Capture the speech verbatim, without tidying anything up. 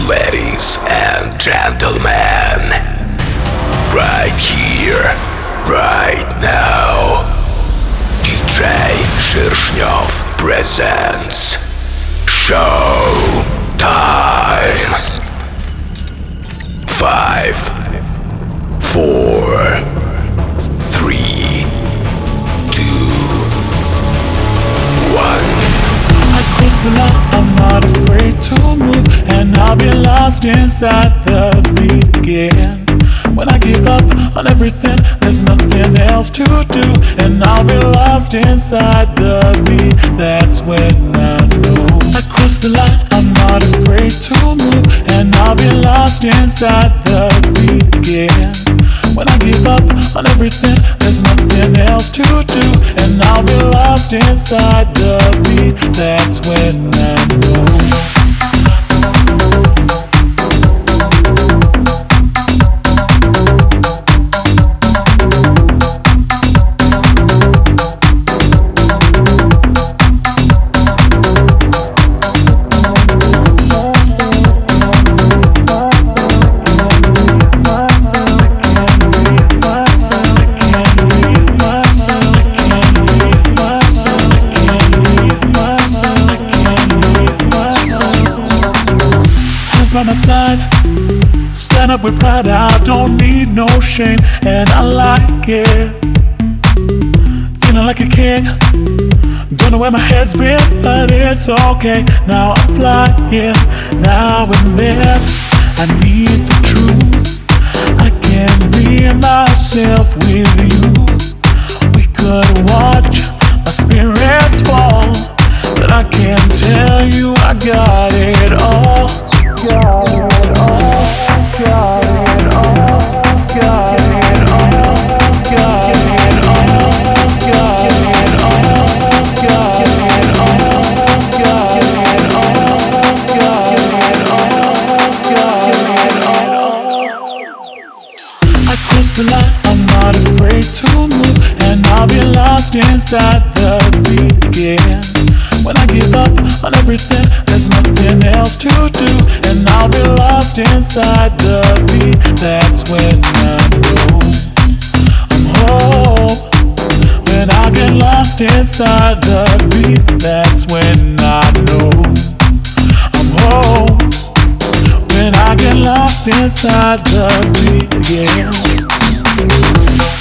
Ladies and gentlemen, right here, right now, D J Szyrszniow presents Show Time. Five, four, three, two, one. I cross the line, I'm not afraid to move, and I'll be lost inside the beat again. When I give up on everything, there's nothing else to do, and I'll be lost inside the beat. That's when I know I cross the line, I'm not afraid to move, and I'll be lost inside the beat again. When I give up on everything, there's nothing else to do, and I'll be lost inside the beat. That's when I know. By my side, stand up with pride. I don't need no shame, and I like it. Feeling like a king. Don't know where my head's been, but it's okay. Now I'm flying, now and then. I need the truth. I can't be myself with you. We could watch my spirits fall, but I can't tell you I got it all. Got it all, got it all, got it all, got it all, got it all, got it all, got it all, got it all. I cross the line, I'm not afraid to move, and I'll be lost inside the beat again. When I give up on everything, there's nothing else to do, and I'll be lost inside the beat. That's when I know I'm home. When I get lost inside the beat, that's when I know I'm home. When I get lost inside the beat, yeah.